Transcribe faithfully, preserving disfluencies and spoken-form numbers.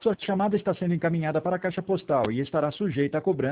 Sua chamada está sendo encaminhada para a caixa postal e estará sujeita a cobrança